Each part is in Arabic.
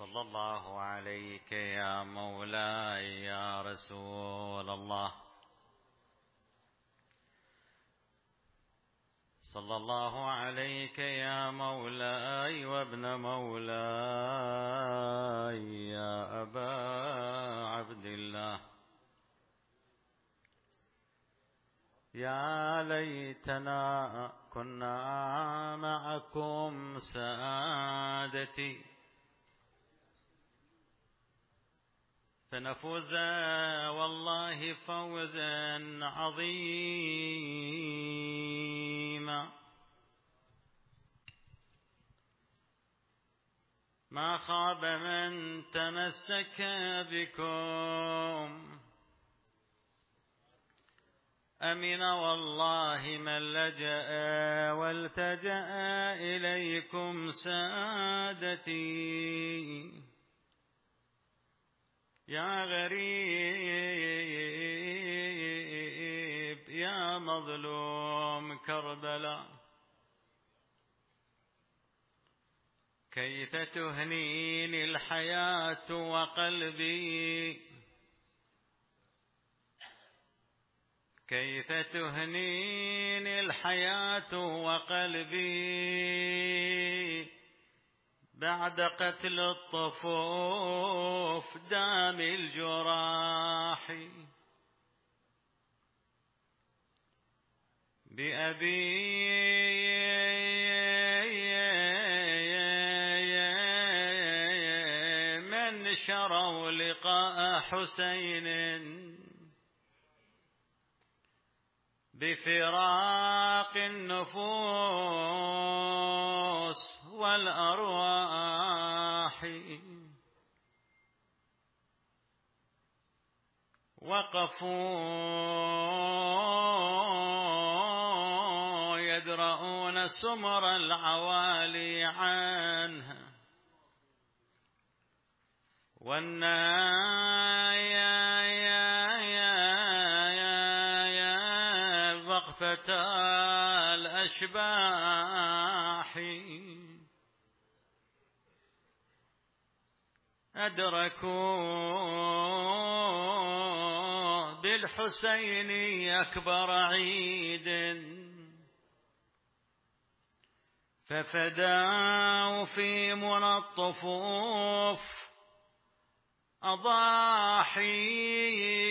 صلى الله عليك يا مولاي يا رسول الله. صلى الله عليك يا مولاي وابن مولاي يا أبا عبد الله. يا ليتنا كنا معكم سادتي فنفوز والله فوزا عظيما. ما خاب من تمسك بكم، أمن والله من لجأ والتجأ إليكم سادتي. يا غريب يا مظلوم كربلاء، كيف تهنيني الحياة وقلبي، كيف تهنيني الحياة وقلبي بعد قتل الطفوف دام الجراح. بأبي من شروا لقاء حسين بفراق النفوس والأرواح. وقفوا يدرؤون سمر العوالي عنها، وقفة الأشباح. أدركوا بالحسين أكبر عيد ففداوا في منى الطفوف أضاحي.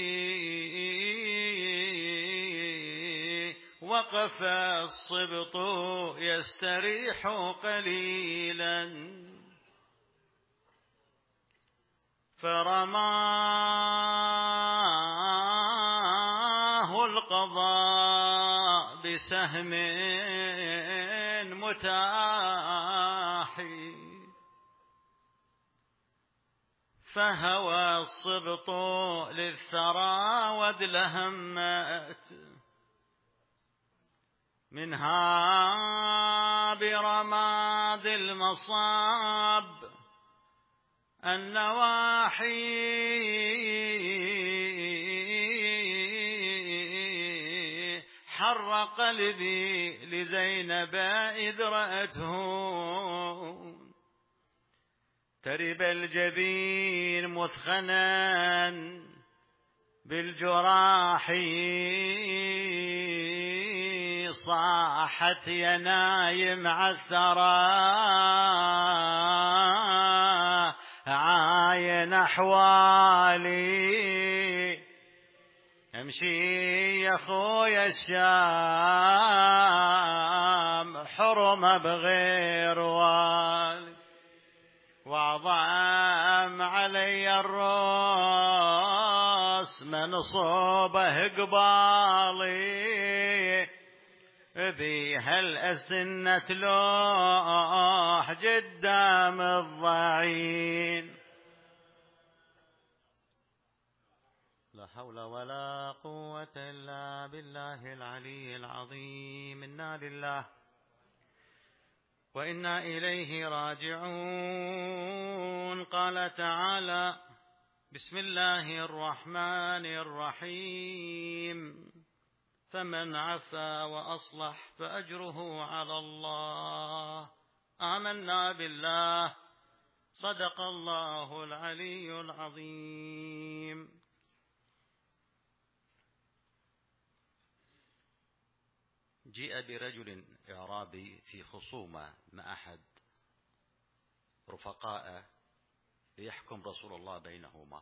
وقف الصبط يستريح قليلا فرماه القضاء بسهم متاح. فهوى الصبط للثرى وادلهمت منها برماد المصاب النواحي. حر قلبي لزينب إذ رأته ترب الجبين مثخنا بالجراح. صاحت يا نايم عالثرى عاين أحوالي، امشي يا خويا الشام حرمة بغير والي، وعظم علي الراس منصوبه قبالي، بيها الأسنة تلوح قدام الضعين. لا حول ولا قوة إلا بالله العلي العظيم. إنا لله وإنا إليه راجعون. قال تعالى: بسم الله الرحمن الرحيم. فمن عفا وأصلح فأجره على الله. آمنا بالله صدق الله العلي العظيم. جيء برجل إعرابي في خصومة مع أحد رفقاء ليحكم رسول الله بينهما.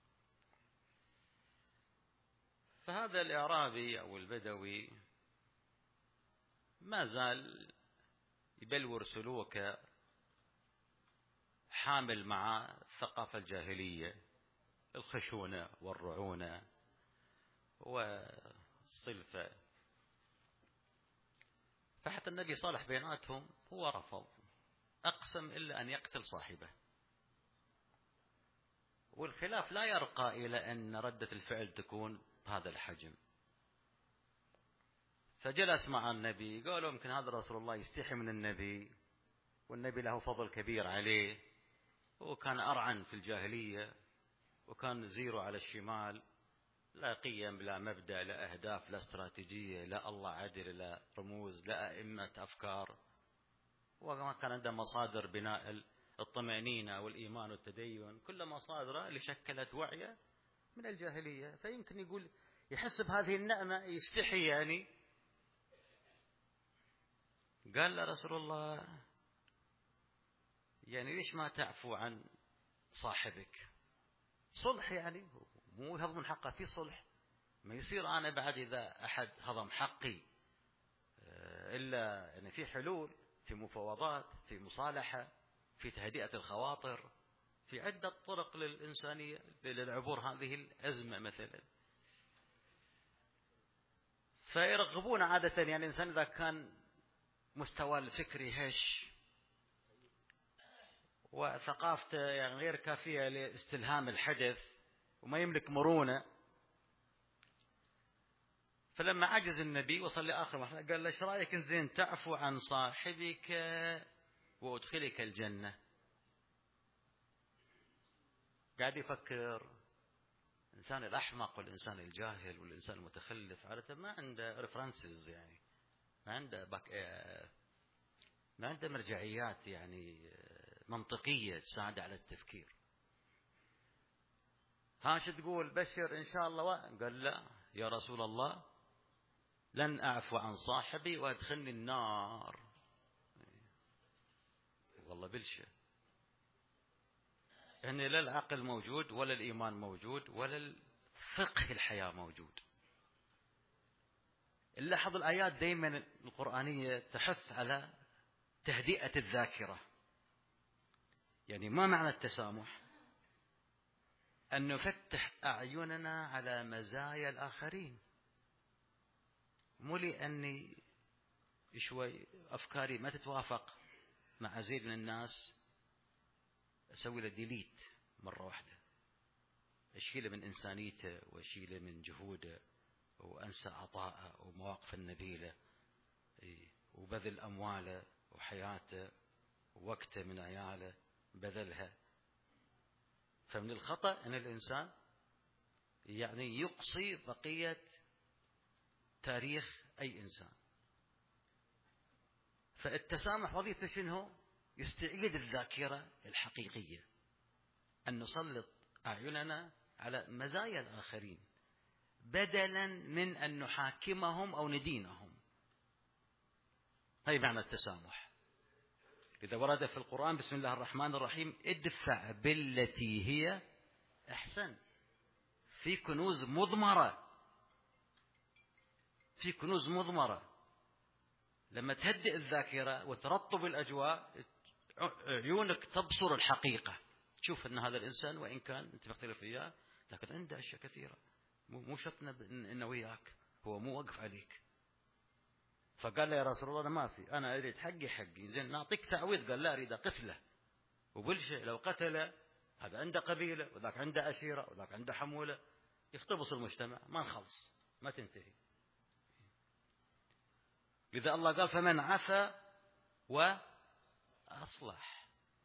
فهذا الإعرابي أو البدوي ما زال يبلور سلوكه، حامل مع الثقافة الجاهلية، الخشونة والرعونة والصلفة. فحتى النبي صالح بيناتهم هو رفض، أقسم إلا أن يقتل صاحبه. والخلاف لا يرقى إلى أن ردة الفعل تكون بهذا الحجم. فجلس مع النبي، قالوا يمكن هذا رسول الله يستحي من النبي، والنبي له فضل كبير عليه، وكان أرعن في الجاهلية، وكان زيرو على الشمال، لا قيم لا مبدأ لا أهداف لا استراتيجية لا الله عدل لا رموز لا أئمة أفكار، وما كان عنده مصادر بناء الطمأنينة والإيمان والتدين، كل مصادره اللي شكلت وعيه من الجاهلية. فيمكن يقول يحس بهذه النعمة، يستحي يعني. قال له رسول الله يعني ليش ما تعفو عن صاحبك؟ صلح يعني، مو يهضم حقه في صلح. ما يصير أنا بعد إذا أحد هضم حقي إلا يعني في حلول، في مفاوضات، في مصالحة، في تهدئة الخواطر، في عدة طرق للإنسانية للعبور هذه الأزمة مثلا. فيرغبون عادة يعني الإنسان إذا كان مستوى الفكري هش وثقافته يعني غير كافية لاستلهام الحدث وما يملك مرونة. فلما عجز النبي وصل لآخر مرحلة قال له ايش رأيك إن زين تعفو عن صاحبك وأدخلك الجنة؟ قاعد يفكر. الإنسان الأحمق والإنسان الجاهل والإنسان المتخلف عادة ما عنده ريفرنسز، يعني ما عنده مرجعيات يعني منطقية تساعد على التفكير. ها شو تقول؟ بشر إن شاء الله. قال لا يا رسول الله لن أعفو عن صاحبي وأدخلني النار. والله بلشة يعني لا العقل موجود ولا الإيمان موجود ولا الفقه الحياة موجود. نلاحظ الآيات دائما القرآنية تحث على تهدئة الذاكرة. يعني ما معنى التسامح؟ أن نفتح أعيننا على مزايا الآخرين، مو لأني شوي أفكاري ما تتوافق مع زيد من الناس أسوي له ديليت مرة واحدة، أشيله من إنسانيته وأشيله من جهوده وأنسى عطاءه ومواقف النبيلة وبذل أمواله وحياته ووقته من عياله بذلها. فمن الخطأ أن الإنسان يعني يقصي بقية تاريخ أي إنسان. فالتسامح وظيفته شنو؟ يستعيد الذاكرة الحقيقية، أن نسلط أعيننا على مزايا الآخرين بدلا من أن نحاكمهم أو ندينهم. هذا معنى التسامح. إذا ورد في القرآن بسم الله الرحمن الرحيم ادفع بالتي هي أحسن، في كنوز مضمرة، في كنوز مضمرة. لما تهدئ الذاكرة وترطب الأجواء عيونك تبصر الحقيقة، تشوف أن هذا الإنسان وإن كان أنت مختلف إياه لكن عنده أشياء كثيرة، مو شرطنا إنه وياك، هو مو وقف عليك. فقال له يا رسول الله أنا ما في، أنا أريد حقي زين نعطيك تعويض. قال لا أريد قتله. وبالشيء لو قتله هذا عنده قبيلة وذاك عنده أشيرة وذاك عنده حمولة، يختبص المجتمع ما نخلص ما تنتهي. لذا الله قال فمن عفا وأصلح.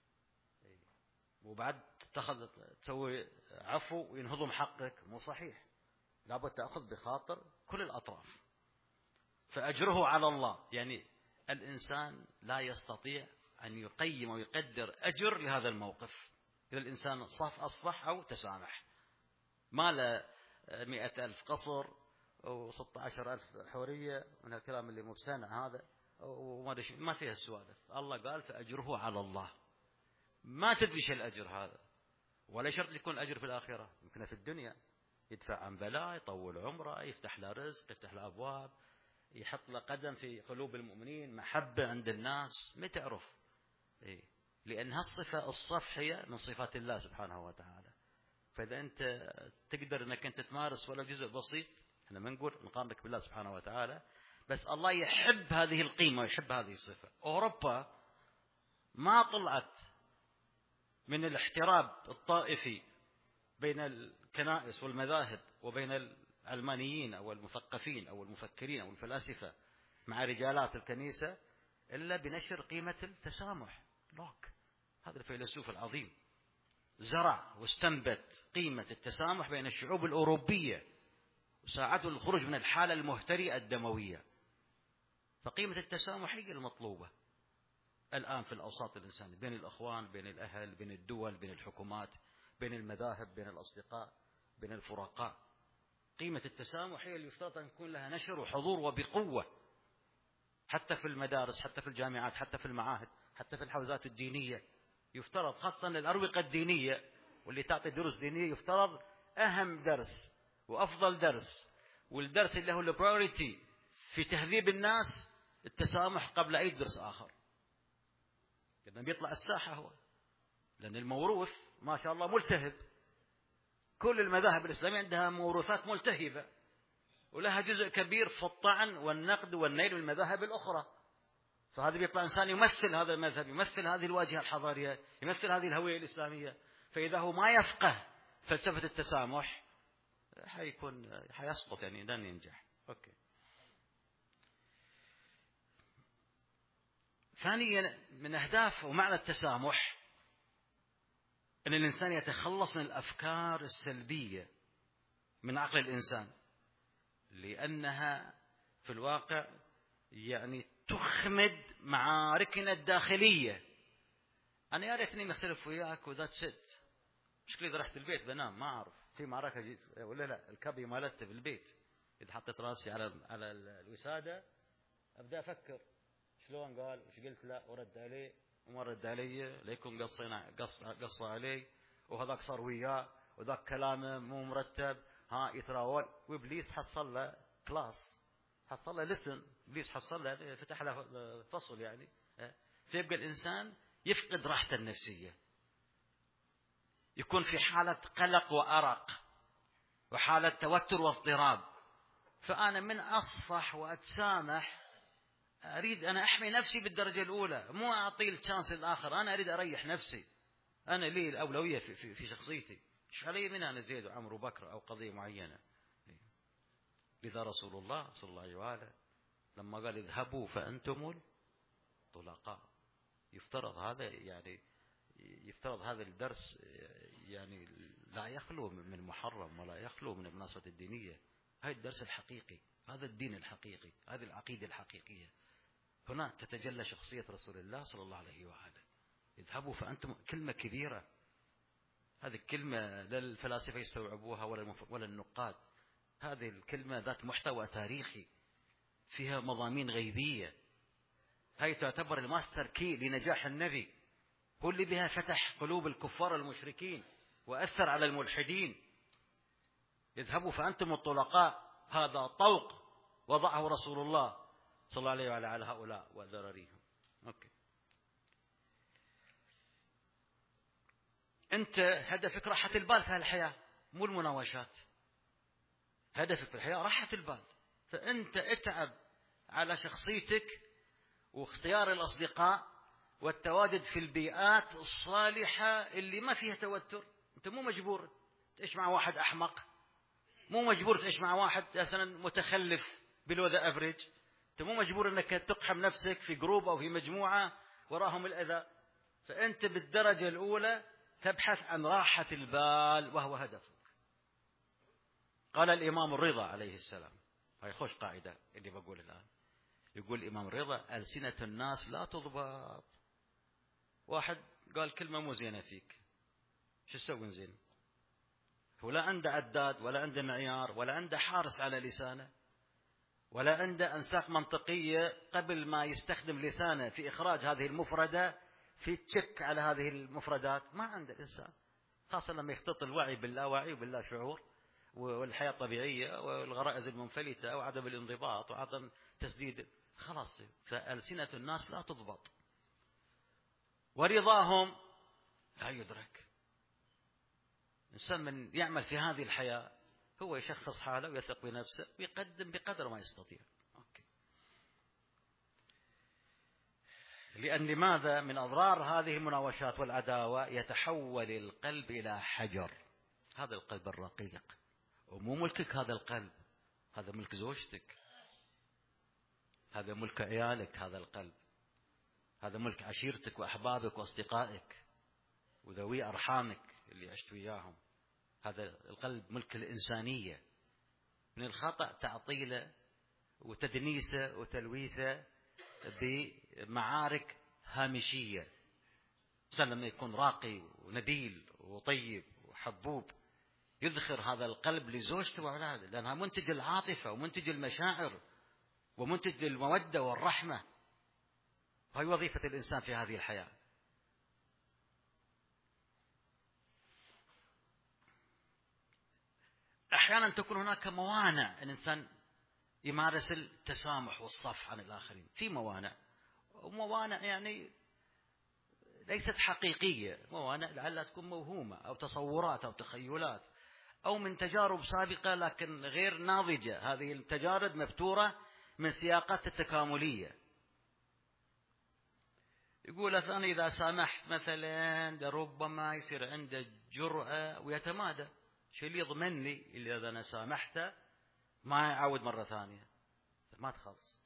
وبعد تسوي عفو وينهضم حقك مو صحيح، لابد تأخذ بخاطر كل الأطراف. فأجره على الله، يعني الإنسان لا يستطيع أن يقيم ويقدر أجر لهذا الموقف. إذا الإنسان أصلح أو تسامح، ما له 100,000 قصر و16,000 حورية من الكلام اللي مبسنع هذا ما فيها السوالف. الله قال فأجره على الله. ما تدري شو الأجر هذا، ولا شرط يكون الأجر في الآخرة، يمكن في الدنيا يدفع عن بلاء، يطول عمره، يفتح له رزق، يفتح له أبواب، يحط له قدم في قلوب المؤمنين، محبة عند الناس، ما تعرف. لأن هالصفة الصفحية من صفات الله سبحانه وتعالى. فإذا أنت تقدر أنك أنت تمارس ولا جزء بسيط، احنا ما نقول نقارنك بالله سبحانه وتعالى، بس الله يحب هذه القيمة ويحب هذه الصفة. أوروبا ما طلعت من الاحتراب الطائفي بين الكنائس والمذاهب وبين العلمانيين أو المثقفين أو المفكرين أو الفلاسفة مع رجالات الكنيسة إلا بنشر قيمة التسامح. لوك هذا الفيلسوف العظيم زرع واستنبت قيمة التسامح بين الشعوب الأوروبية وساعده الخروج من الحالة المهترئة الدموية. فقيمة التسامح هي المطلوبة الآن في الأوساط الإنسانية، بين الأخوان، بين الأهل، بين الدول، بين الحكومات، بين المذاهب، بين الأصدقاء، بين الفرقاء. قيمة التسامح هي اللي يفترض أن يكون لها نشر وحضور وبقوة، حتى في المدارس، حتى في الجامعات، حتى في المعاهد، حتى في الحوزات الدينية. يفترض خاصة الأروقة الدينية واللي تعطي دروس دينية، يفترض أهم درس وأفضل درس والدرس اللي هو البرايورتي في تهذيب الناس التسامح قبل أي درس آخر. لأنه بيطلع الساحة هو، لأن الموروث ما شاء الله ملتهب. كل المذاهب الإسلامية عندها موروثات ملتهبة ولها جزء كبير في الطعن والنقد والنيل والمذاهب الأخرى. فهذا بيطلع إنسان يمثل هذا المذهب، يمثل هذه الواجهة الحضارية، يمثل هذه الهوية الإسلامية. فإذا هو ما يفقه فلسفة التسامح حيسقط، يعني لن ينجح. أوكي. ثانيا من أهداف ومعنى التسامح أن الإنسان يتخلص من الأفكار السلبية من عقل الإنسان، لأنها في الواقع يعني تخمد معاركنا الداخلية. أنا يا ريتني مختلف وياك وذات ست، مشكلة إذا رحت البيت بنام ما أعرف في معركة جيت ولا لا، الكبي مالته في البيت. إذا حطيت راسي على الوسادة أبدأ أفكر شلون قال وش قلت له ورد عليه وما رد علي، ليكون قص علي، وهذاك صار وياه وذاك كلامه مو مرتب، يتراول. وإبليس حصل له كلاس، حصل له لسن، إبليس حصل له فتح له فصل يعني. فيبقى الإنسان يفقد راحته النفسية، يكون في حالة قلق وأرق وحالة توتر واضطراب. فأنا من أصفح وأتسامح أريد أنا أحمي نفسي بالدرجة الأولى، مو أعطي الشانس الآخر. أنا أريد أريح نفسي، أنا لي الأولوية في شخصيتي. إيش علي من أنا زيد وعمر وبكر أو قضية معينة. لذا رسول الله صلى الله عليه وآله لما قال اذهبوا فأنتم الطلقاء، يفترض هذا الدرس يعني لا يخلو من محرم ولا يخلو من المناسبة الدينية. هذا الدرس الحقيقي، هذا الدين الحقيقي، هذه العقيدة الحقيقية. هنا تتجلى شخصية رسول الله صلى الله عليه وآله. اذهبوا فأنتم، كلمة كبيرة، هذه الكلمة لا الفلاسفة يستوعبوها ولا النقاد. هذه الكلمة ذات محتوى تاريخي، فيها مضامين غيبية. هاي تعتبر الماستر كي لنجاح النبي، هو اللي بها فتح قلوب الكفار المشركين وأثر على الملحدين. اذهبوا فأنتم الطلقاء، هذا طوق وضعه رسول الله صلى الله عليه وعلى هؤلاء وذراريهم. أوكي. أنت هدفك راحة البال في الحياة، مو المناوشات. هدفك في الحياة راحة البال، فأنت اتعب على شخصيتك واختيار الأصدقاء والتواجد في البيئات الصالحة اللي ما فيها توتر. أنت مو مجبور تعيش مع واحد أحمق، مو مجبور تعيش مع واحد مثلا متخلف below the average. أنت مو مجبور أنك تقحم نفسك في جروب أو في مجموعة وراهم الأذى. فأنت بالدرجة الأولى تبحث عن راحة البال وهو هدفك. قال الإمام الرضا عليه السلام، هاي خوش قاعدة اللي بقول الآن، يقول الإمام الرضا: ألسنة الناس لا تضبط واحد قال كلمة مو زينة فيك، شو تسوي زين؟ هو لا عنده عداد ولا عنده معيار ولا عنده حارس على لسانه ولا عنده أنساق منطقية قبل ما يستخدم لسانه في إخراج هذه المفردة، في تشك على هذه المفردات. ما عنده الإنسان، خاصة لما يختلط الوعي باللاوعي وباللا شعور، والحياة الطبيعية والغرائز المنفلتة وعدم الانضباط وعدم تسديد، خلاص. فألسنة الناس لا تضبط ورضاهم لا يدرك. الإنسان من يعمل في هذه الحياة هو يشخص حاله ويثق بنفسه ويقدم بقدر ما يستطيع. لأن لماذا؟ من أضرار هذه المناوشات والعداوة يتحول القلب إلى حجر. هذا القلب الرقيق ومو ملكك، هذا القلب هذا ملك زوجتك، هذا ملك عيالك، هذا القلب هذا ملك عشيرتك وأحبابك وأصدقائك وذوي أرحامك اللي عشت وياهم. هذا القلب ملك الإنسانية. من الخطأ تعطيله وتدنيسه وتلويثه بمعارك هامشية. الإنسان لما يكون راقي ونبيل وطيب وحبوب يذخر هذا القلب لزوجته وأولاده، لأنها منتج العاطفة ومنتج المشاعر ومنتج المودة والرحمة، وهي وظيفة الإنسان في هذه الحياة. أحيانا تكون هناك موانع الإنسان يمارس التسامح والصفح عن الآخرين. في موانع، وموانع يعني ليست حقيقية، موانع لعلها تكون موهومة أو تصورات أو تخيلات أو من تجارب سابقة لكن غير ناضجة. هذه التجارب مفتورة من سياقات التكاملية. يقول أنا إذا سامحت مثلا ربما يصير عنده جرأة ويتمادى. شو اللي يضمن لي اللي إذا أنا سامحته ما يعاود مرة ثانية؟ ما تخلص.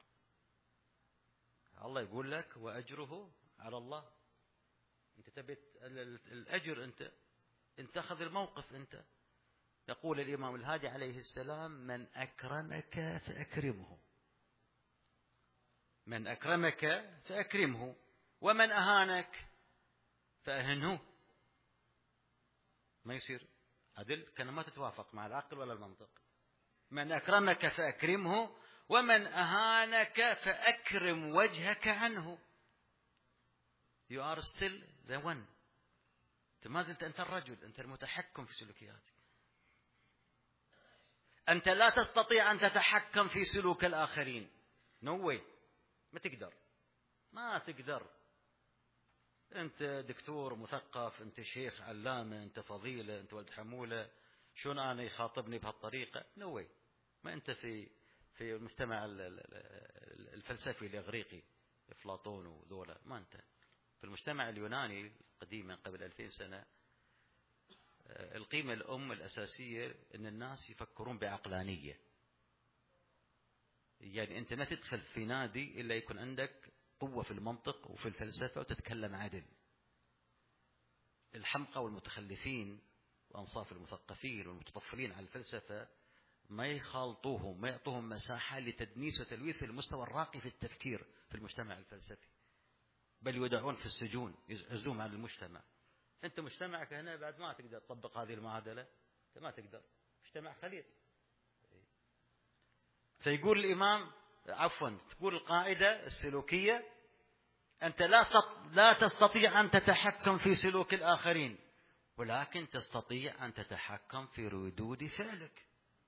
الله يقول لك وأجره على الله. أنت تبي الأجر، أنت أخذ الموقف. أنت يقول الإمام الهادي عليه السلام: من أكرمك فأكرمه، من أكرمك فأكرمه، ومن أهانك فأهنه. ما يصير عدل، كان ما تتوافق مع العقل ولا المنطق. من أكرمك فأكرمه، ومن أهانك فأكرم وجهك عنه. You are still the one. أنت ما زلت أنت الرجل، أنت المتحكم في سلوكياتك. أنت لا تستطيع أن تتحكم في سلوك الآخرين. No way. ما تقدر. أنت دكتور مثقف، أنت شيخ علامة، أنت فضيلة، أنت ولد حمولة، شلون أنا يخاطبني بهالطريقة؟ No way. ما أنت في المجتمع الفلسفي الإغريقي أفلاطون وذولا، ما أنت في المجتمع اليوناني قديما قبل 2000 سنة. القيمة الأم الأساسية أن الناس يفكرون بعقلانية. يعني أنت ما تدخل في نادي إلا يكون عندك قوة في المنطق وفي الفلسفة وتتكلم عدل. الحمقى والمتخلفين وأنصاف المثقفين والمتطفلين على الفلسفة ما يخالطوهم، ما يعطوهم مساحة لتدنيس وتلويث المستوى الراقي في التفكير في المجتمع الفلسفي، بل يودعون في السجون، يعزلون عن المجتمع. أنت مجتمعك هنا بعد ما تقدر تطبق هذه المعادلة، أنت ما تقدر، مجتمع خليط. فيقول الإمام تقول القاعدة السلوكية: أنت لا تستطيع أن تتحكم في سلوك الآخرين، ولكن تستطيع أن تتحكم في ردود فعلك.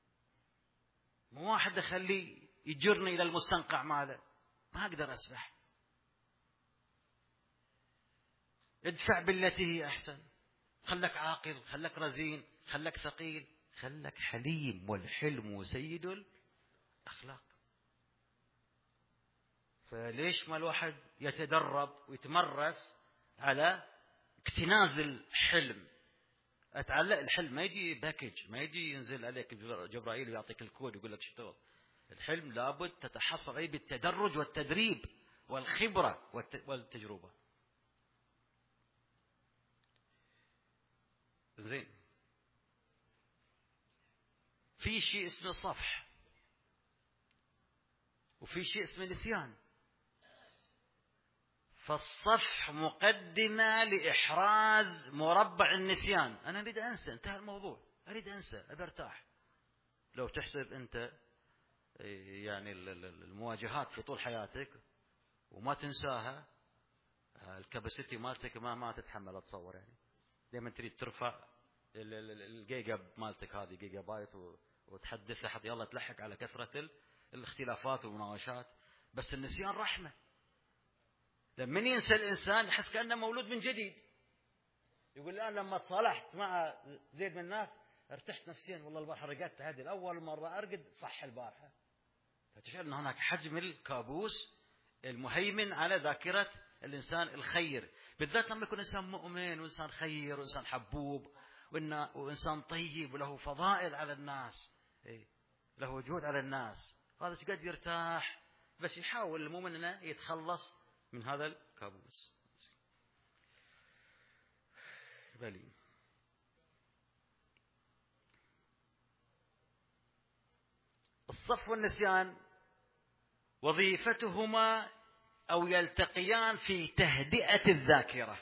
مو واحد أخليه يجرني إلى المستنقع ماله، ما أقدر أسبح. ادفع بالتي هي أحسن. خلك عاقل، خلك رزين، خلك ثقيل، خلك حليم، والحلم سيد الأخلاق. فليش ما الواحد يتدرب ويتمرس على اكتناز الحلم؟ أتعلق الحلم ما يجي باكج، ما يجي ينزل عليك جبرائيل ويعطيك الكود ويقول لك شتغل. الحلم لابد تتحصل عليه بالتدرج والتدريب والخبرة والتجربة. زين. في شيء اسمه صفح، وفي شيء اسمه نسيان. فالصفح مقدمة لإحراز مربع النسيان. أنا أريد أنسى، انتهى الموضوع، أريد أنسى، أبي أرتاح. لو تحسب أنت يعني المواجهات في طول حياتك وما تنساها، الكاباسيتي مالتك ما تتحمل، أتصور يعني. دائما تريد ترفع الجيجا مالتك هذه، جيجا بايت، وتحدث لحد يلا تلحق على كثرة الاختلافات والمناوشات. بس النسيان رحمة. لما ينسى الإنسان يحس كأنه مولود من جديد. يقول الآن لما تصالحت مع زيد من الناس ارتحت نفسيا، والله البارحة رقدت عدل، أول مرة أرقد صح البارحة. فتشعر أن هناك حجم الكابوس المهيمن على ذاكرة الإنسان الخير، بالذات لما يكون إنسان مؤمن وإنسان خير وإنسان حبوب وإنسان طيب وله فضائل على الناس، له وجود على الناس. هذا قد يرتاح، بس يحاول المؤمن أنه يتخلص من هذا الكابوس. بلي الصف والنسيان وظيفتهما أو يلتقيان في تهدئة الذاكرة.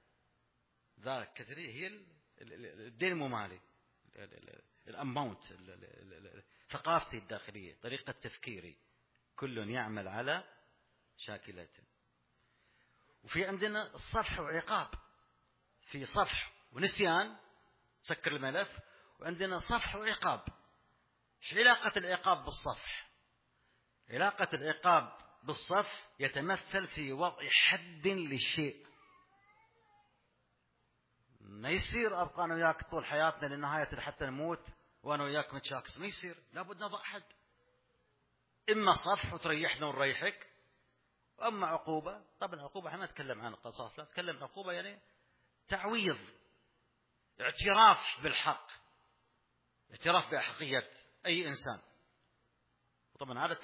ذاكرة هي الدينامو، الأماونت، ثقافتي الداخلية، طريقة تفكيري، كل يعمل على شاكلته. وفي عندنا الصفح وعقاب، في صفح ونسيان سكر الملف، وعندنا صفح وعقاب. ايش علاقة العقاب بالصفح؟ علاقة العقاب بالصفح يتمثل في وضع حد للشيء. ما يصير أبقى أنا وياك طول حياتنا لنهاية حتى نموت وأنا وياك متشاكس، ما يصير، لابد نضع حد. إما صفح وتريحنا ونريحك، وأما عقوبة. طبعا عقوبة احنا ما نتكلم عن القصاص، لا نتكلم عقوبة يعني تعويض، اعتراف بالحق، اعتراف بأحقية أي إنسان. وطبعا عادة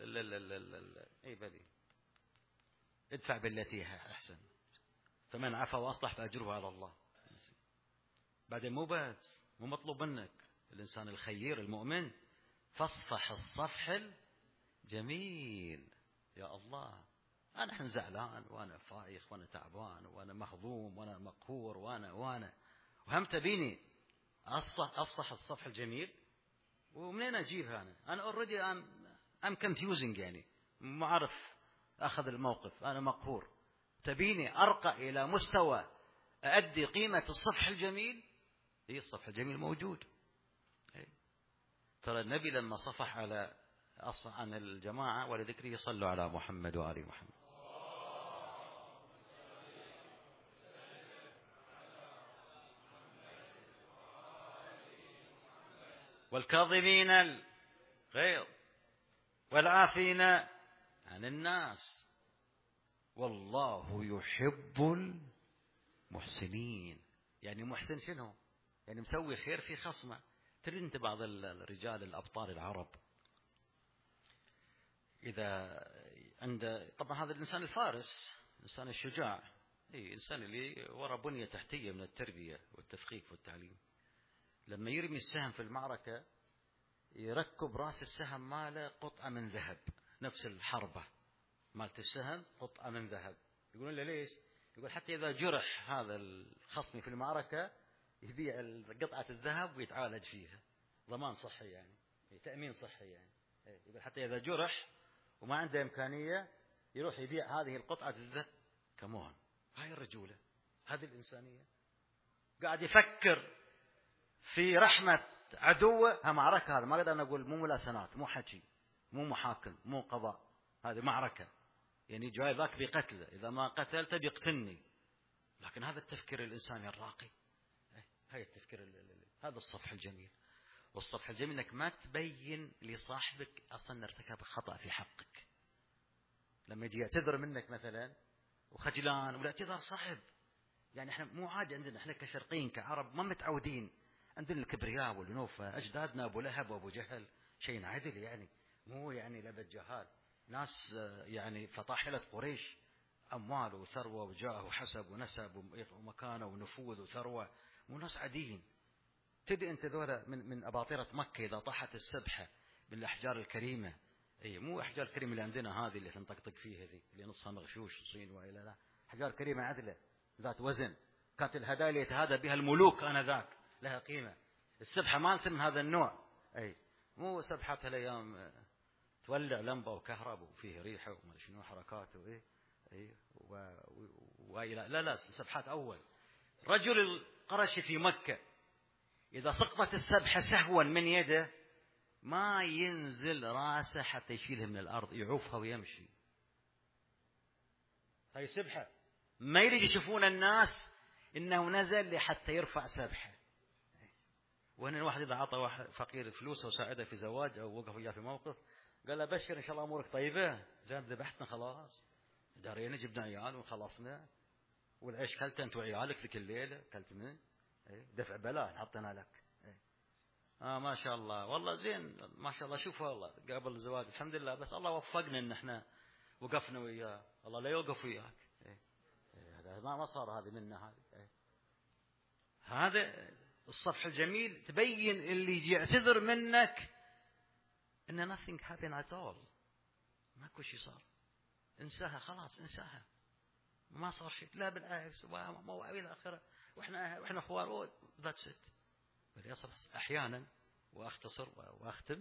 ادفع بالتي هي أحسن، فمن عفا وأصلح فأجره على الله. بعدين مو مطلوب منك الإنسان الخير المؤمن فاصفح الصفح الجميل. يا الله، أنا زعلان وأنا فايخ وأنا تعبان وأنا مهضوم وأنا مقهور وأنا وهم تبيني أفصح الصفح الجميل؟ ومنين أجيبها؟ أنا already I'm confusing، يعني ما أعرف أخذ الموقف، أنا مقهور. تبيني أرقى إلى مستوى أؤدي قيمة الصفح الجميل؟ هي الصفح الجميل موجود. ترى النبي لما صفح عن الجماعة ولذكره صلوا على محمد وآل محمد. والكاظمين الغيظ والعافين عن الناس والله يحب المحسنين. يعني محسن شنو؟ يعني مسوي خير في خصمه. ترى انت بعض الرجال الأبطال العرب إذا طبعا هذا الإنسان الفارس، الإنسان الشجاع، إنسان اللي وراء بنية تحتية من التربية والتثقيف والتعليم، لما يرمي السهم في المعركة يركب رأس السهم ماله قطعة من ذهب، نفس الحربة مالت السهم قطعة من ذهب. يقولون له ليش؟ يقول حتى إذا جرح هذا الخصم في المعركة يبيع قطعة الذهب ويتعالج فيها، ضمان صحي يعني، تأمين صحي يعني. يقول حتى إذا جرح وما عنده إمكانية يروح يبيع هذه القطعة الذهب. كمان هاي الرجولة، هذه الإنسانية. قاعد يفكر في رحمة عدوه. معركة، هذا ما أقدر أقول، مو ملاسنات، مو حكي، مو محاكم، مو قضاء، هذه معركة. يعني جاي ذاك بقتله، إذا ما قتلته بيقتلني. لكن هذا التفكير الإنساني الراقي، هاي التفكير هذا الصفح الجميل. والصفح الجميل انك ما تبين لصاحبك اصلا ارتكب خطأ في حقك. لما يجي يعتذر منك مثلا وخجلان، والاعتذار صعب، يعني احنا مو عادي عندنا، احنا كشرقيين كعرب ما متعودين، عندنا الكبرياء والأنوفة، اجدادنا ابو لهب وابو جهل شيء عدل، يعني مو يعني لبد جهال، ناس يعني فطاحلة قريش، اموال وثروة وجاه وحسب ونسب ومكانة ونفوذ وثروة، مو ناس عاديين. تدري أنت ذولا من أباطرة مكة إذا طاحت السبحة بالأحجار الكريمة، مو أحجار الكريمة اللي عندنا هذه اللي تنطقطق فيها ذي اللي نصها مغشوش صين وإلى لا، أحجار كريمة عدلة ذات وزن، كانت الهدايا اللي يتهادى بها الملوك آنذاك لها قيمة. السبحة مالت من هذا النوع، أي مو سبحة الأيام تولع لمبة وكهرب وفيه ريحة وما شنو حركات وإيه أي لا لا، سبحات أول. رجل القرشي في مكة إذا سقطت السبحة سهوا من يده ما ينزل راسه حتى يشيلها من الأرض، يعوفها ويمشي. هاي سبحة، ما يريد يشوفون الناس إنه نزل حتى يرفع سبحة. وهنا الواحد إذا عطى واحد فقير فلوس وساعده في زواج أو وقف وياه في موقف قال له بشر إن شاء الله أمورك طيبة، زين ذبحتنا خلاص، دارينا جبنا عيال وخلصنا، والعيش كلته أنت وعيالك ذيك الليلة كلت من دفع بلاء حطينا لك. ما شاء الله والله زين ما شاء الله. شوف والله قبل الزواج الحمد لله، بس الله وفقنا إن إحنا وقفنا وياه، الله لا يوقف وياك. هذا ما صار هذه منا هذه. هذا الصفح الجميل تبين اللي يجي يعتذر منك إن nothing happened at all، ماكو شيء صار، انساها خلاص، انساها ما صار شيء، لا بالعكس ما إلى آخره، وإحنا أخوان that's it. بل أحيانا وأختصر وأختم،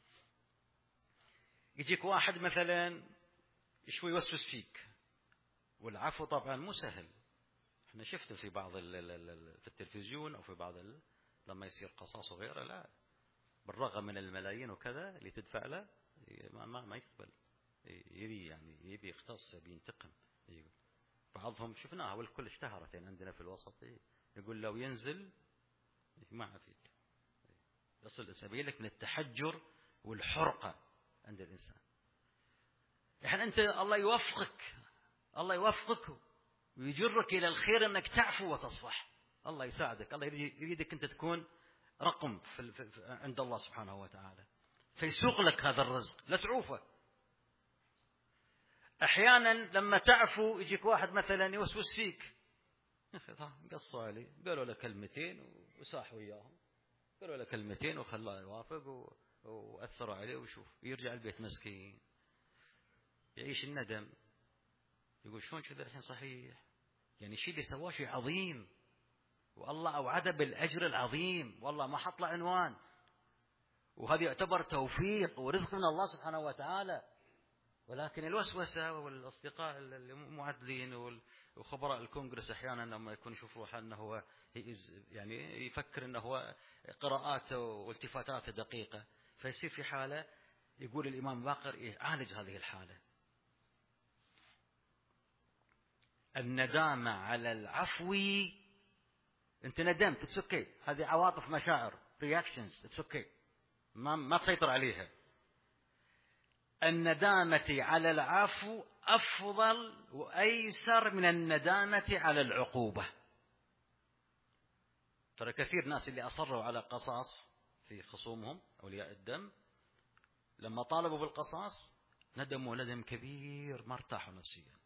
يجيك واحد مثلا شوي يوسوس فيك، والعفو طبعا مو سهل. احنا شفته في بعض في التلفزيون أو في بعض لما يصير قصاص وغيره، لا بالرغم من الملايين وكذا اللي تدفع له ما يقبل، يبي يختص، يبي ينتقم. بعضهم شفناها والكل اشتهرت عندنا في الوسط، يقول لو ينزل ما عفيت، يصل سبيلك من التحجر والحرقة عند الإنسان. يعني أنت الله يوفقك ويجرك إلى الخير أنك تعفو وتصفح، الله يساعدك، الله يريدك أنت تكون رقم عند الله سبحانه وتعالى، فيسوق لك هذا الرزق، لا تعوفه. أحيانا لما تعفو يجيك واحد مثلا يوسوس فيك، قصوا عليه، قالوا له كلمتين وساحوا إياهم، قالوا له كلمتين وخلاه يوافق وأثروا عليه، وشوف يرجع البيت مسكين يعيش الندم، يقول شلون كذا الحين صحيح، يعني الشيء اللي سواه شيء عظيم والله أوعده بالأجر العظيم، والله ما حط له عنوان، وهذا يعتبر توفيق ورزق من الله سبحانه وتعالى. ولكن الوسوسة والأصدقاء المعدلين وخبراء الكونغرس أحيانا لما يكون يشوف روحه أنه هو يعني يفكر أنه هو قراءاته والتفاتاته دقيقة، فيصير في حالة يقول الإمام باقر يعالج هذه الحالة. الندامة على العفو، أنت ندمت it's okay، هذه عواطف مشاعر reactions it's okay، ما تسيطر عليها. الندامة على العفو أفضل وأيسر من الندامة على العقوبة. ترى كثير ناس اللي أصروا على قصاص في خصومهم أولياء الدم لما طالبوا بالقصاص ندموا ندم كبير، ما ارتاحوا نفسيا،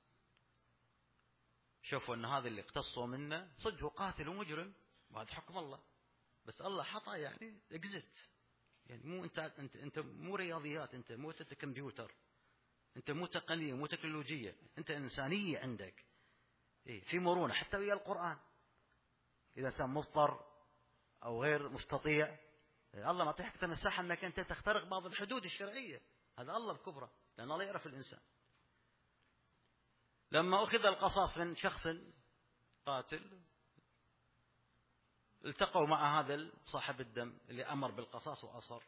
شوفوا أن هذا اللي اقتصوا منه صدق قاتل ومجرم وهذا حكم الله، بس الله حطه يعني اكزت، يعني مو انت مو رياضيات، انت مو كمبيوتر، انت مو تقنيه مو تكنولوجيه، انت انسانيه عندك في مرونه حتى ويا القران. اذا انسان مضطر او غير مستطيع الله ما يعطيك مساحه انك انت تخترق بعض الحدود الشرعيه، هذا الله الكبرى، لان الله يعرف الانسان. لما اخذ القصاص من شخص قاتل التقوا مع هذا صاحب الدم اللي أمر بالقصاص وأصر،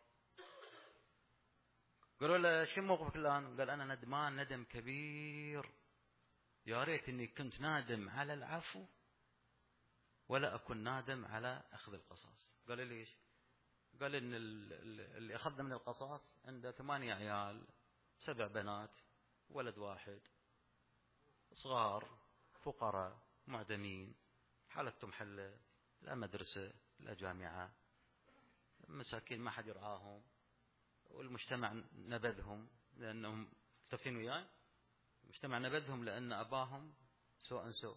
قالوا له شو موقفك الآن؟ قال أنا ندمان ندم كبير، يا ريت إني كنت نادم على العفو ولا أكون نادم على أخذ القصاص. قال ليش؟ قال إن اللي أخذنا من القصاص عنده 8 عيال 7 بنات ولد واحد، صغار فقراء معدمين حالتهم حلة، لا مدرسة لا جامعة، مساكين ما حد يرعاهم، والمجتمع نبذهم لأنهم تفتين وياي، المجتمع نبذهم لأن أباهم سوء سوء.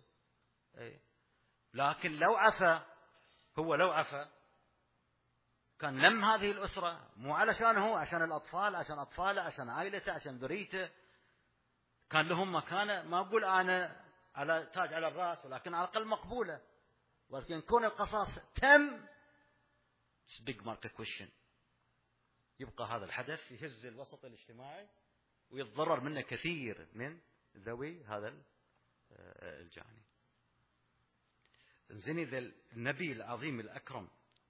لكن لو عفا هو، لو عفا كان لم هذه الأسرة، مو علشان هو، عشان الأطفال، عشان أطفاله، عشان عائلته، عشان ذريته، كان لهم مكانة. ما أقول أنا على تاج على الرأس، ولكن على الأقل مقبولة. ولكن كون القصاص تم big mark question. يبقى هذا الحدث يهز الوسط الاجتماعي ويتضرر منه كثير من ذوي هذا الجاني. زين إذا النبي العظيم الأكرم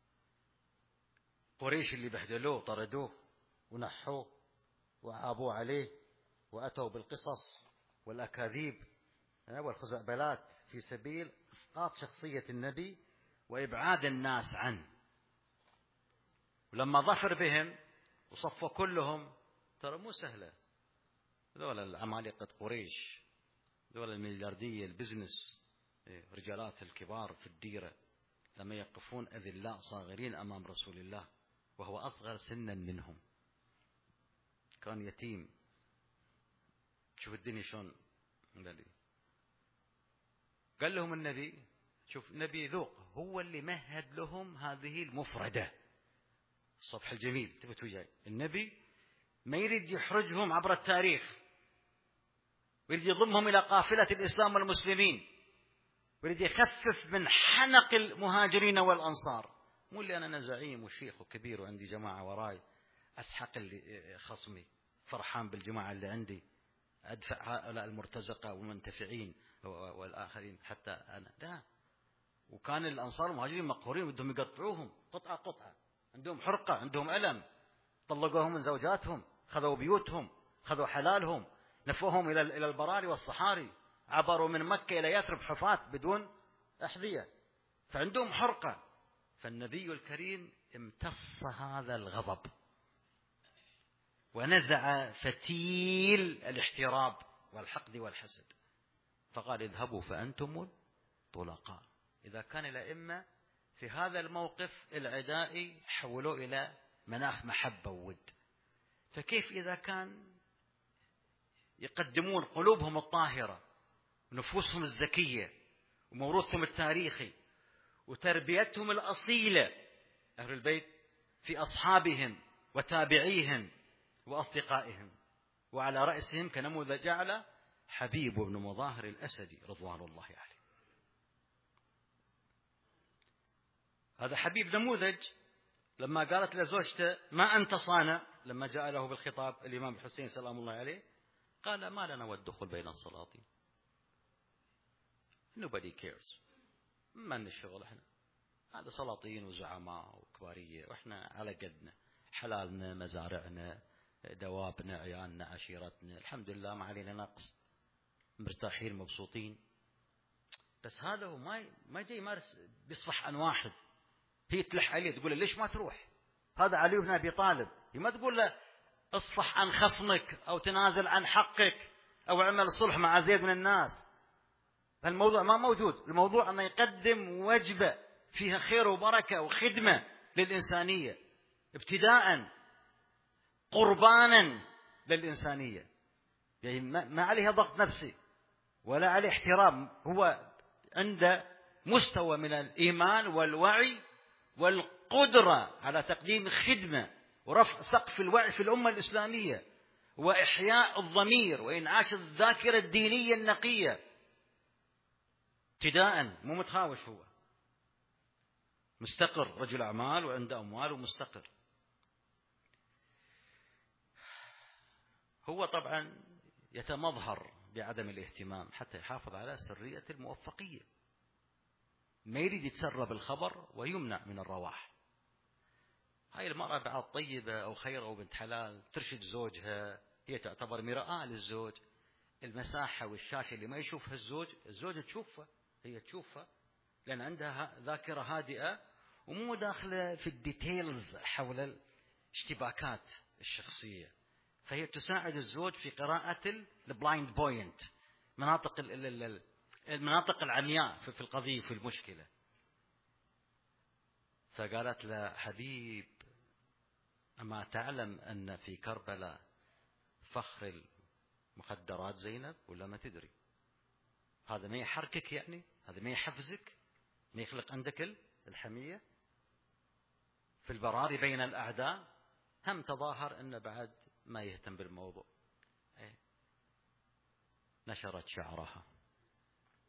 قريش اللي بهدلوه طردوه ونحوه وعابوا عليه وأتوا بالقصص والأكاذيب والخزعبلات في سبيل إسقاط شخصية النبي وإبعاد الناس عنه، ولما ظفر بهم وصفوا كلهم، ترى مو سهلة. ذولا العمالقة قريش، ذولا الملياردية البزنس، رجالات الكبار في الديرة، لما يقفون أذلاء صاغرين أمام رسول الله وهو أصغر سنا منهم، كان يتيم. شوف الدنيا شلون. قال لهم النبي، شوف نبي ذوق، هو اللي مهد لهم هذه المفردة، الصفح الجميل تبت وجاي. النبي ما يريد يحرجهم عبر التاريخ، ويريد يضمهم إلى قافلة الإسلام والمسلمين، ويريد يخفف من حنق المهاجرين والأنصار. مو اللي أنا زعيم وشيخ وكبير وعندي جماعة وراي أسحق اللي خصمي، فرحان بالجماعة اللي عندي، أدفع هؤلاء المرتزقة والمنتفعين والآخرين حتى أنا. لا. وكان الأنصار المهاجرين مقهورين بدهم يقطعوهم قطعة قطعة، عندهم حرقة، عندهم ألم، طلقوهم من زوجاتهم، خذوا بيوتهم، خذوا حلالهم، نفوهم إلى البراري والصحاري، عبروا من مكة إلى يثرب حفاة بدون أحذية، فعندهم حرقة. فالنبي الكريم امتص هذا الغضب ونزع فتيل الاحتراب والحقد والحسد، فقال اذهبوا فأنتم طلقاء. إذا كان الأئمة في هذا الموقف العدائي حولوه إلى مناخ محبة وود، فكيف إذا كان يقدمون قلوبهم الطاهرة ونفوسهم الزكية وموروثهم التاريخي وتربيتهم الأصيلة أهل البيت في أصحابهم وتابعيهم وأصدقائهم، وعلى رأسهم كنموذج أعلى حبيب بن مظاهر الأسدي رضوان الله عليه. هذا حبيب نموذج. لما قالت لزوجته ما أنت صانع، لما جاء له بالخطاب الإمام الحسين سلام الله عليه، قال ما لنا والدخول بين السلاطين، nobody cares، ما لنا الشغل، احنا هذا سلاطين وزعماء وكبارية، واحنا على قدنا، حلالنا مزارعنا دوابنا عيالنا عشيرتنا، الحمد لله ما علينا نقص، مرتاحين مبسوطين. بس هذا هو ما يجي يمارس بيصفح عن واحد، هي تلح عليه تقول له ليش ما تروح، هذا علي بن أبي طالب، هي ما تقول له اصفح عن خصمك أو تنازل عن حقك أو اعمل صلح مع زيد من الناس. الموضوع ما موجود، الموضوع أنه يقدم وجبة فيها خير وبركة وخدمة للإنسانية، ابتداء قربانا للإنسانية، يعني ما عليها ضغط نفسي ولا عليه احترام، هو عنده مستوى من الإيمان والوعي والقدرة على تقديم خدمة ورفع سقف الوعي في الأمة الإسلامية وإحياء الضمير وإنعاش الذاكرة الدينية النقية ابتداء، مو متخاوش، هو مستقر، رجل أعمال وعنده أموال ومستقر. هو طبعا يتمظهر بعدم الاهتمام حتى يحافظ على سرية الموفقية، ما يريد يتسرب الخبر ويمنع من الرواح. هاي المرأة بعد طيبة أو خيرة أو بنت حلال ترشد زوجها، هي تعتبر مرآة للزوج، المساحة والشاشة اللي ما يشوفها الزوج تشوفها، هي تشوفها، لأن عندها ذاكرة هادئة ومو داخلة في الديتيلز حول الاشتباكات الشخصية، فهي تساعد الزوج في قراءة البلايند بوينت، المناطق العمياء في القضية في المشكلة. فقالت له حبيب أما تعلم أن في كربلاء فخر المخدرات زينب ولا ما تدري؟ هذا ما يحركك، يعني هذا ما يحفزك، ما يخلق عندك الحمية في البراري بين الأعداء؟ هم تظاهر أنه بعد ما يهتم بالموضوع. نشرت شعرها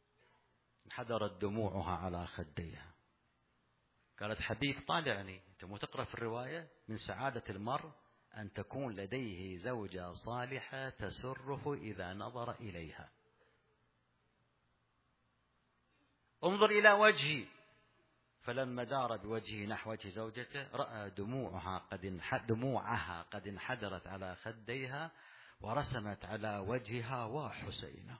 انحدرت دموعها على خديها. قالت حبيب طالعني، أنت مو تقرأ في الرواية من سعادة المرء أن تكون لديه زوجة صالحة تسره إذا نظر إليها. انظر إلى وجهي. فلما دار بوجهه نحو وجه زوجته رأى دموعها قد انحدرت على خديها ورسمت على وجهها وحسينة.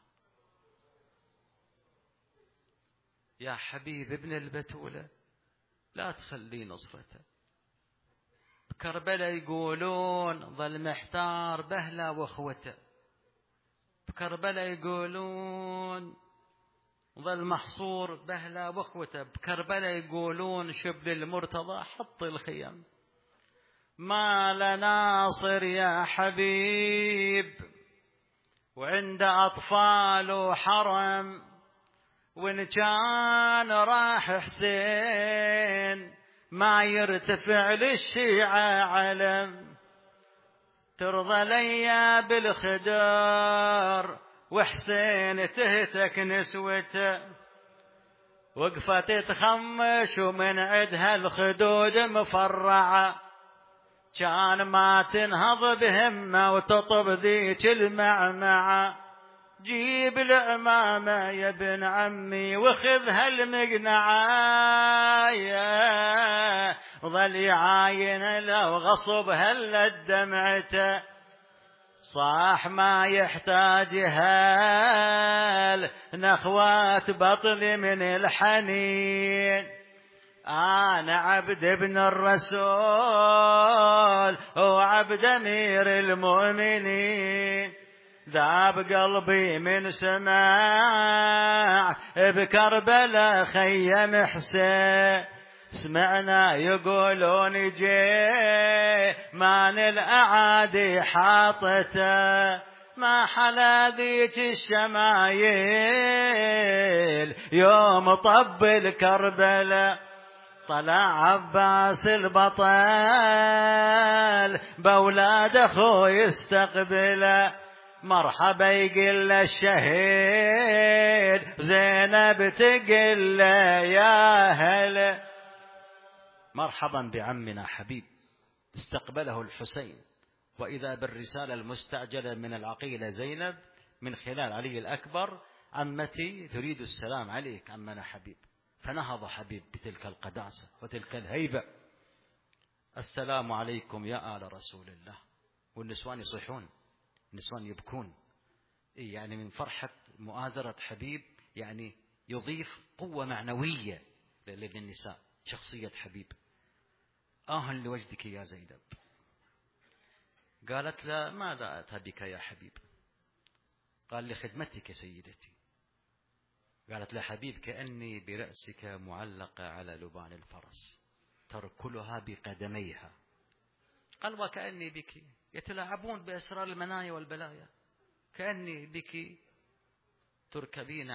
يا حبيب ابن البتولة لا تخلي نصرته. بكربلاء يقولون ظل محتار بهلا واخوته. بكربلاء يقولون ظل محصور بهلا واخوته. بكربلاء يقولون شبل المرتضى حط الخيم. ما لناصر يا حبيب وعند أطفال وحرم، وإن كان راح حسين ما يرتفع للشيعة علم. ترضى ليا بالخدار وحسين تهتك نسوته، وقفت تخمش ومن عدها الخدود مفرعة. كان ما تنهض بهمة وتطب ذيك المعمعة. جيب العمامة يا ابن عمي وخذها المقنعة. ظل يعاين لو غصب هلا الدمعته. صاح ما يحتاجها نخوات بطل من الحنين. أنا عبد ابن الرسول وعبد أمير المؤمنين. ذاب قلبي من سماع بكربلاء خيم حسين. سمعنا يقولون جي مان الأعادي حاطته. ما حلا ذيك الشمايل يوم طب الكربلاء. طلع عباس البطل بأولاد أخوه يستقبله. مرحبا يقل الشهيد زينب تقل يا هلا. مرحبا بعمنا حبيب. استقبله الحسين وإذا بالرسالة المستعجلة من العقيلة زينب من خلال علي الأكبر: عمتي تريد السلام عليك عمنا حبيب. فنهض حبيب بتلك القداسة وتلك الهيبة: السلام عليكم يا آل رسول الله. والنسوان يصيحون، النسوان يبكون، يعني من فرحة مؤازرة حبيب، يعني يضيف قوة معنوية للنساء شخصية حبيب. لوجدك يا زينب. قالت له: ماذا أتى بك يا حبيب؟ قال: لخدمتك سيدتي. قالت له: حبيب كأني برأسك معلقة على لبان الفرس تركلها بقدميها. قال: وكأني بك يتلاعبون بأسرار المنايا والبلايا. كأني بك تركبين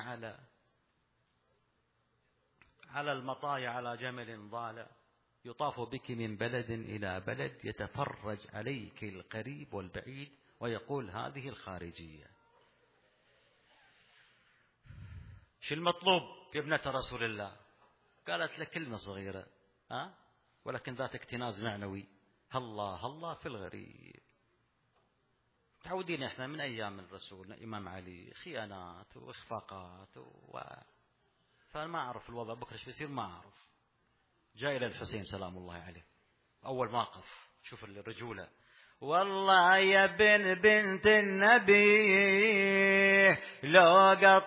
على المطايا على جمل ضال، يطاف بك من بلد إلى بلد، يتفرج عليك القريب والبعيد ويقول هذه الخارجية. شو المطلوب يا ابنة رسول الله؟ قالت له: كلمة صغيرة ولكن ذات اكتناز معنوي: هلا في الغريب. تعودين احنا من ايام الرسول امام علي خيانات واخفاقات فما اعرف الوضع بكره ايش بيصير، ما اعرف. جاي الى الحسين سلام الله عليه، اول موقف شوف الرجوله: والله يا بنت النبي لو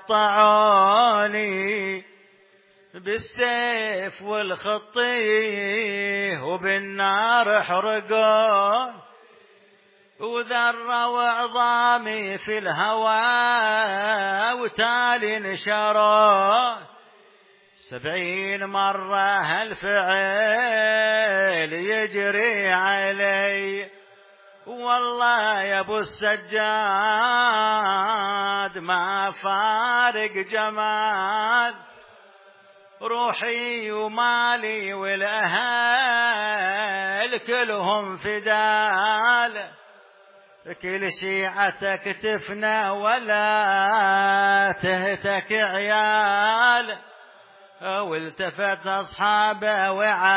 قطعوني بالسيف والخطيه وبالنار حرقون، وذرة وعظامي في الهوى وتالي نشرون، 70 مرة هالفعل يجري علي. والله يا ابو السجاد ما فارق جمال، روحي ومالي والأهل كلهم فدال. كل شيعتك تفنى ولا تهتك عيال، والتفت أصحابه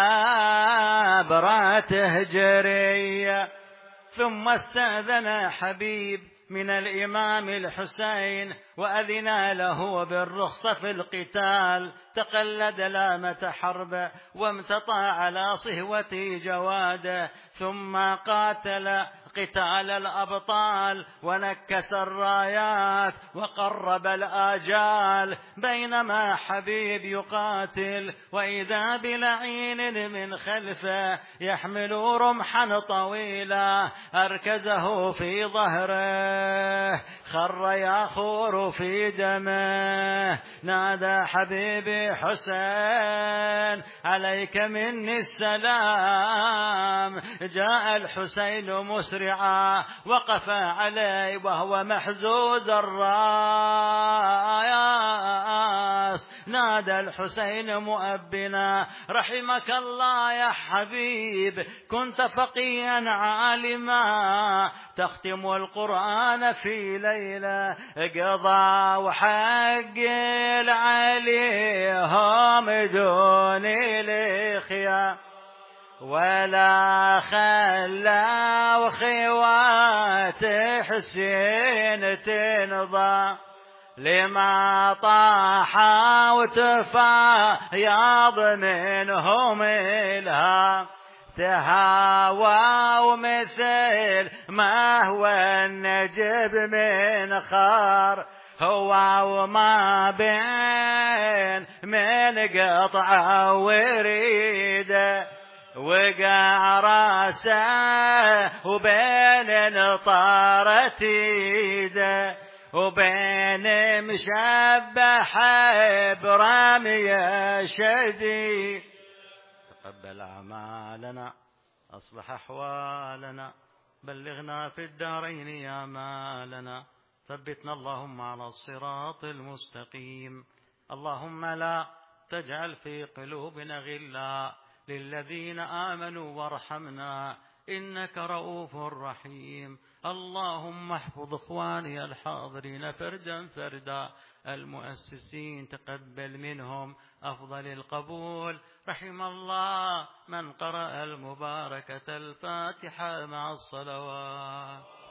وعابراته جرية. ثم استأذن حبيب من الإمام الحسين وأذن له بالرخصة في القتال، تقلد لامة حربه وامتطى على صهوة جواده، ثم قاتل قتال الأبطال ونكس الرايات وقرب الآجال. بينما حبيب يقاتل وإذا بلعين من خلفه يحمل رمحا طويلا أركزه في ظهره، خر يخور في دمه. نادى حبيبي حسين عليك مني السلام. جاء الحسين مسرعا وقف عليه وهو محزوز الراس. نادى الحسين مؤبنا رحمك الله يا حبيب، كنت فقيها عالما تختم القرآن في ليلة، قضى وحق عليهم دون الإخيا، ولا خلى وخوات حسين تنضى لما طاح وتفايض منهم إلها. تهاوى ومثل ما هو النجب من خار، هو وما بين من قطعة وريده، وقع راسه وبين نطارة ايده، وبين مشبح برمي شديد. تقبل أعمالنا أصلح أحوالنا، بلغنا في الدارين يا مالنا، ثبتنا اللهم على الصراط المستقيم. اللهم لا تجعل في قلوبنا غلا للذين آمنوا وارحمنا إنك رؤوف رحيم. اللهم احفظ إخواني الحاضرين فردا فردا، المؤسسين تقبل منهم أفضل القبول. رحم الله من قرأ المباركة الفاتحة مع الصلوات.